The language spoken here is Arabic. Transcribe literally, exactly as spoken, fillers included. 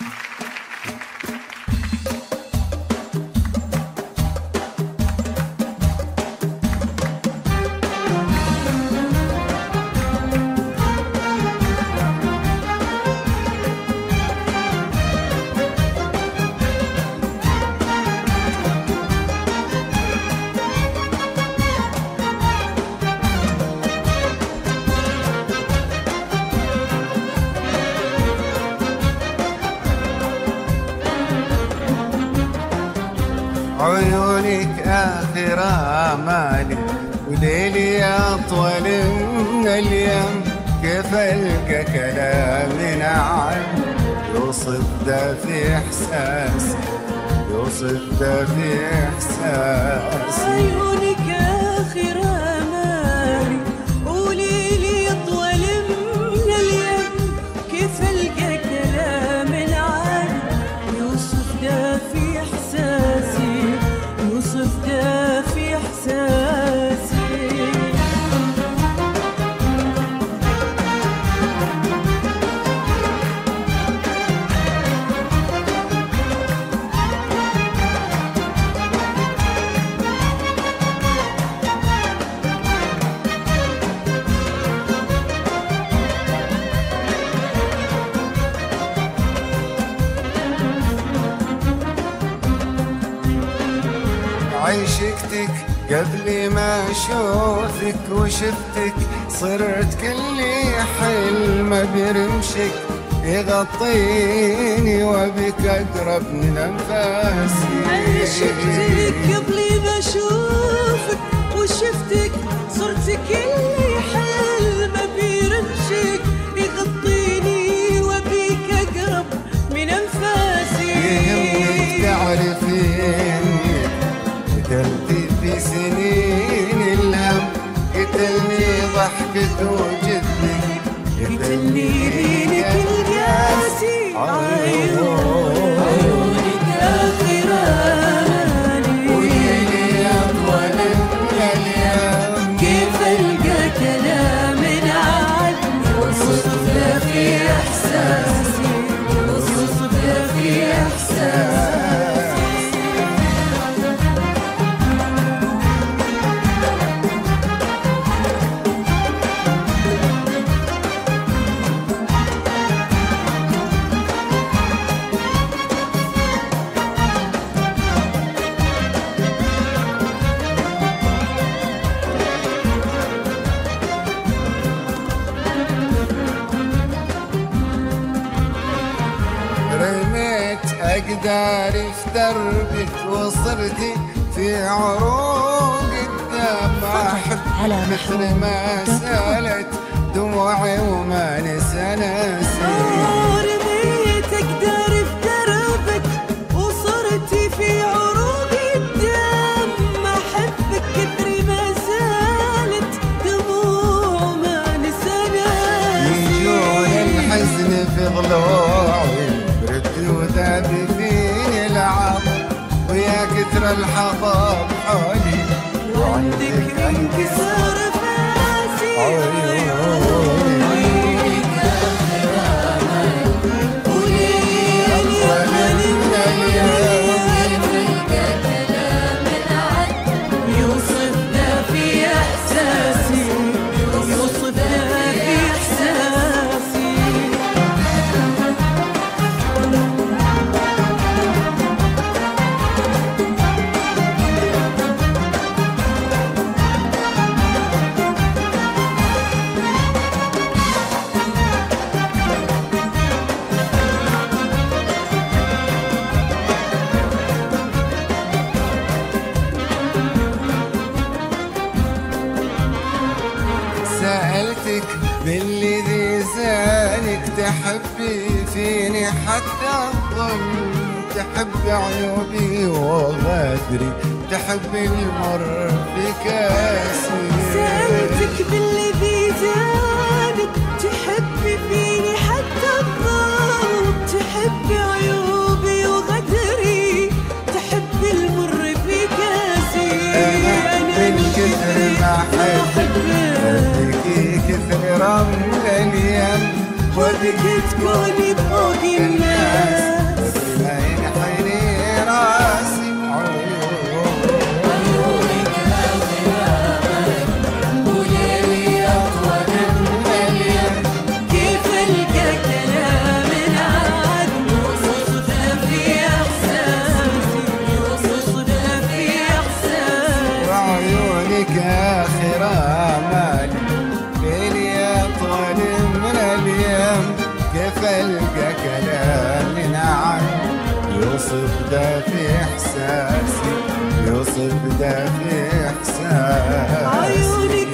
عيونك آخر آمالي وليلي أطول من اليوم، كيف ألقى كلام نعم يوصف ده في إحساسي، يوصف ده في إحساسي. عيونك آخر آمالي وليلي أطول من اليوم، كيف ألقى كلام نعم يوصف ده في إحساسي، يوصف ده في إحساسي. عشقتك قبل ما اشوفك وشفتك، صرت كل حلم برمشك يغطيني وبك اقرب من انفاسي. عشقتك قبل ما اشوفك وشفتك، صرت كل حلم برمشك يغطيني وبك اقرب من انفاسي. يهمك تعرفين قتلتي في سنين الهم، قتلني ضحكة وجدك، قتلني رينك القاسي. عيونك آخر آمالي وليلي أطول من اليوم، كيف ألقى كلام نعم يوصف ده في إحساسي، يوصف ده في إحساسي. أقداري في دربك وصرتي في عروق الدمع، مثل ما سالت دموعي وما نسى ناسي. رميت أقداري في دربك وصرتي في عروق الدم، أحبك كثر ما سالت دموع ما نسى ناسي. يجون الحزن في ضلوعي وذاب فيني العطر، ويا كثر الحطب حولي وعندك انكسار فاسي. عيونك آخر آمالي وليلي أطول من اليوم، كيف ألقى كلام نعم يوصف ده في إحساسي، يوصف ده في إحساسي. سألتك بالذي زانك تحبي فيني حتى الظلم، تحب عيوبي وغدري، تحب المر في كاسي. سألتك بالذي زانك تحبي فيني حتى الظلم، تحب عيوبي وغدري، تحب المر في كاسي. أنا من كثر ما أحبك كثر من اليم، ودك تكوني فوق الناس. كلام نعم يوصف ده في إحساسي، يوصف ده في إحساسي. عيونك